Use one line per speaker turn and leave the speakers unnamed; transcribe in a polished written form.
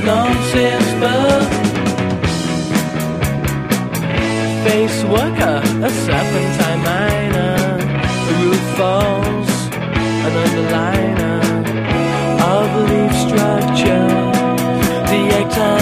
long since birth. Face worker, a serpentine miner, the roof falls, an underliner of leaf structure, the egg time.